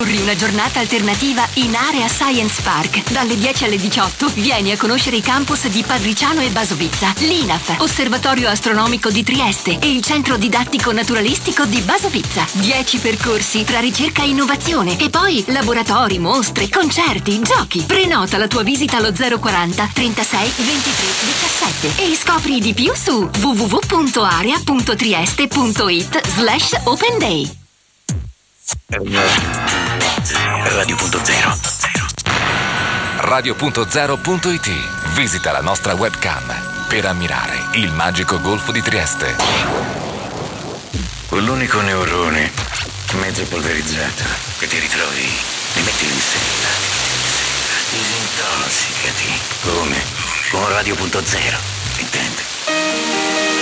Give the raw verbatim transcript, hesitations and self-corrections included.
Corri una giornata alternativa in Area Science Park. Dalle dieci alle diciotto vieni a conoscere i campus di Padriciano e Basovizza, l'I N A F, Osservatorio Astronomico di Trieste e il Centro Didattico Naturalistico di Basovizza. dieci percorsi tra ricerca e innovazione e poi laboratori, mostre, concerti, giochi. Prenota la tua visita allo zero quaranta trentasei ventitré diciassette e scopri di più su w w w punto area punto trieste punto it slash open day. Radio punto zero Radio punto zero punto it. Visita la nostra webcam per ammirare il magico golfo di Trieste. Quell'unico neurone mezzo polverizzato che ti ritrovi, rimettilo in sella, disintossicati. Come? Con Radio punto zero, intende?